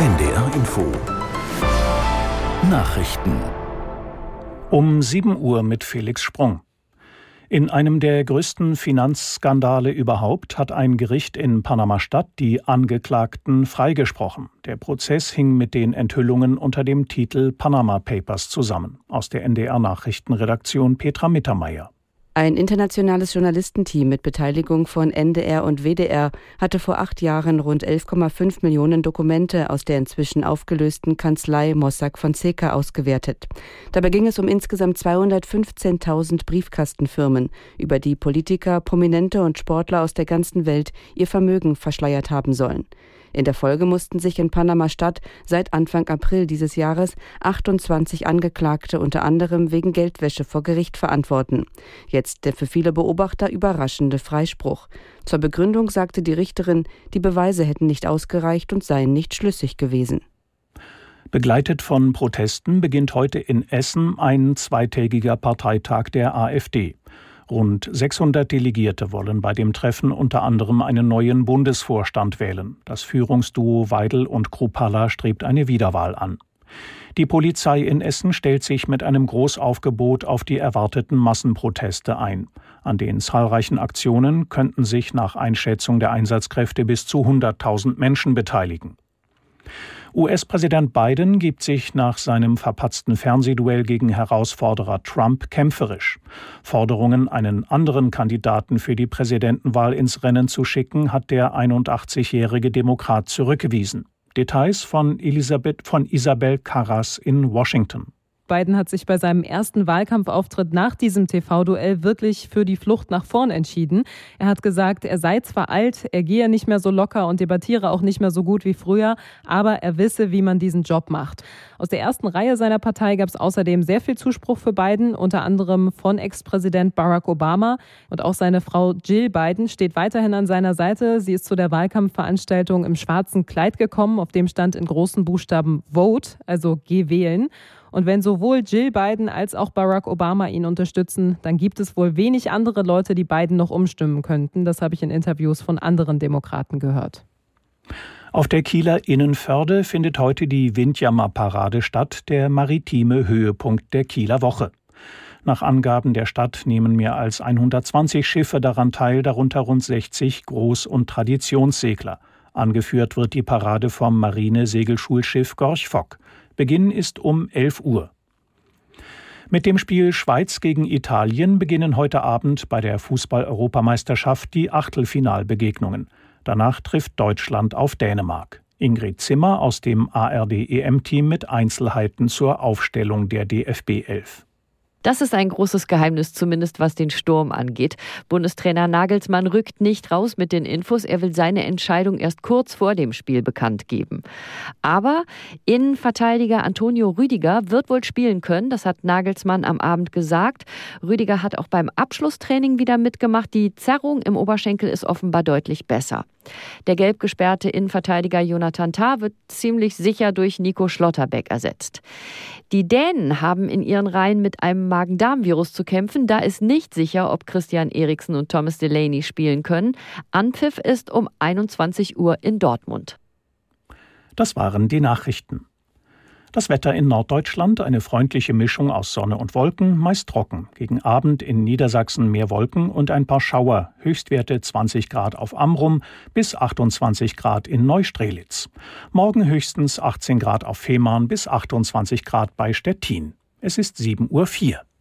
NDR Info Nachrichten um 7 Uhr mit Felix Sprung. In einem der größten Finanzskandale überhaupt hat ein Gericht in Panama-Stadt die Angeklagten freigesprochen. Der Prozess hing mit den Enthüllungen unter dem Titel Panama Papers zusammen. Aus der NDR Nachrichtenredaktion Petra Mittermeier. Ein internationales Journalistenteam mit Beteiligung von NDR und WDR hatte vor 8 Jahren rund 11,5 Millionen Dokumente aus der inzwischen aufgelösten Kanzlei Mossack Fonseca ausgewertet. Dabei ging es um insgesamt 215.000 Briefkastenfirmen, über die Politiker, Prominente und Sportler aus der ganzen Welt ihr Vermögen verschleiert haben sollen. In der Folge mussten sich in Panama-Stadt seit Anfang April dieses Jahres 28 Angeklagte unter anderem wegen Geldwäsche vor Gericht verantworten. Jetzt der für viele Beobachter überraschende Freispruch. Zur Begründung sagte die Richterin, die Beweise hätten nicht ausgereicht und seien nicht schlüssig gewesen. Begleitet von Protesten beginnt heute in Essen ein zweitägiger Parteitag der AfD. Rund 600 Delegierte wollen bei dem Treffen unter anderem einen neuen Bundesvorstand wählen. Das Führungsduo Weidel und Kruppalla strebt eine Wiederwahl an. Die Polizei in Essen stellt sich mit einem Großaufgebot auf die erwarteten Massenproteste ein. An den zahlreichen Aktionen könnten sich nach Einschätzung der Einsatzkräfte bis zu 100.000 Menschen beteiligen. US-Präsident Biden gibt sich nach seinem verpatzten Fernsehduell gegen Herausforderer Trump kämpferisch. Forderungen, einen anderen Kandidaten für die Präsidentenwahl ins Rennen zu schicken, hat der 81-jährige Demokrat zurückgewiesen. Details von Isabel Karras in Washington. Biden hat sich bei seinem ersten Wahlkampfauftritt nach diesem TV-Duell wirklich für die Flucht nach vorn entschieden. Er hat gesagt, er sei zwar alt, er gehe nicht mehr so locker und debattiere auch nicht mehr so gut wie früher, aber er wisse, wie man diesen Job macht. Aus der ersten Reihe seiner Partei gab es außerdem sehr viel Zuspruch für Biden, unter anderem von Ex-Präsident Barack Obama. Und auch seine Frau Jill Biden steht weiterhin an seiner Seite. Sie ist zu der Wahlkampfveranstaltung im schwarzen Kleid gekommen, auf dem stand in großen Buchstaben Vote, also Geh wählen. Und wenn sowohl Jill Biden als auch Barack Obama ihn unterstützen, dann gibt es wohl wenig andere Leute, die Biden noch umstimmen könnten. Das habe ich in Interviews von anderen Demokraten gehört. Auf der Kieler Innenförde findet heute die Windjammer-Parade statt, der maritime Höhepunkt der Kieler Woche. Nach Angaben der Stadt nehmen mehr als 120 Schiffe daran teil, darunter rund 60 Groß- und Traditionssegler. Angeführt wird die Parade vom Marine-Segelschulschiff Gorch Fock. Beginn ist um 11 Uhr. Mit dem Spiel Schweiz gegen Italien beginnen heute Abend bei der Fußball-Europameisterschaft die Achtelfinalbegegnungen. Danach trifft Deutschland auf Dänemark. Ingrid Zimmer aus dem ARD-EM-Team mit Einzelheiten zur Aufstellung der DFB 11. Das ist ein großes Geheimnis, zumindest was den Sturm angeht. Bundestrainer Nagelsmann rückt nicht raus mit den Infos. Er will seine Entscheidung erst kurz vor dem Spiel bekannt geben. Aber Innenverteidiger Antonio Rüdiger wird wohl spielen können. Das hat Nagelsmann am Abend gesagt. Rüdiger hat auch beim Abschlusstraining wieder mitgemacht. Die Zerrung im Oberschenkel ist offenbar deutlich besser. Der gelb gesperrte Innenverteidiger Jonathan Tah wird ziemlich sicher durch Nico Schlotterbeck ersetzt. Die Dänen haben in ihren Reihen mit einem Magen-Darm-Virus zu kämpfen. Da ist nicht sicher, ob Christian Eriksen und Thomas Delaney spielen können. Anpfiff ist um 21 Uhr in Dortmund. Das waren die Nachrichten. Das Wetter in Norddeutschland, eine freundliche Mischung aus Sonne und Wolken, meist trocken. Gegen Abend in Niedersachsen mehr Wolken und ein paar Schauer. Höchstwerte 20 Grad auf Amrum bis 28 Grad in Neustrelitz. Morgen höchstens 18 Grad auf Fehmarn bis 28 Grad bei Stettin. Es ist 7:04 Uhr.